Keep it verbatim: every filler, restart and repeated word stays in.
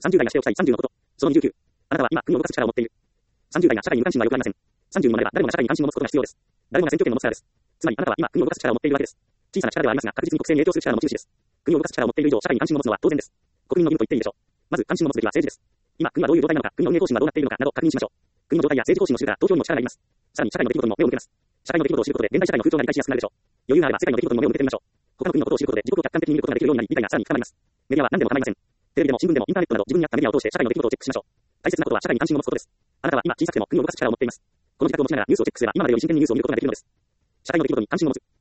さんじゅう代がしておきたいさんじゅうのこと。そのにじゅうきゅう。あなたは今、国を動かす力を持っている。さんじゅう代が社会に無関心はよくありません。さんじゅうにまでは誰もが社会に関心を持つことが必要です。誰もが選挙権を持つからです。つまり、あなたは今、国を動かす力を持っているわけです。小さな力ではありますが、確実に国政に影響する力の持ち主です。国を動かす力を持っている以上、社会に関心を持つのは当然です。国民の義務と言っていいでしょう。まず、関心を持つべきは政治です。今、国はどういう状態なのか、国の運営方針はどうなっているのかなど確認しましょう。国の状態や政治方針を知るから投票にも力があります。さらに、社会の出来事にも目を向けます。社会の出来事を知ることで、現代社会の風潮が理解しやすくなるでしょう。余裕があれば世界の出来事にも目を向けてみましょう。他の国のことを知ることで自国を客観的に見ることができるようになり、理解がさらに深まります。メディアは何でも構いません。テレビでも新聞でもインターネットなど自分に合ったメディアを通して社会の出来事をチェックしましょう。大切なことは社会に関心を持つことです。あなたは今小さくても国を動かす力を持っています。この自覚を持ちながらニュースをチェックすれば今までより真剣にニュースを見ることができるのです。社会の出来事に関心を持つ。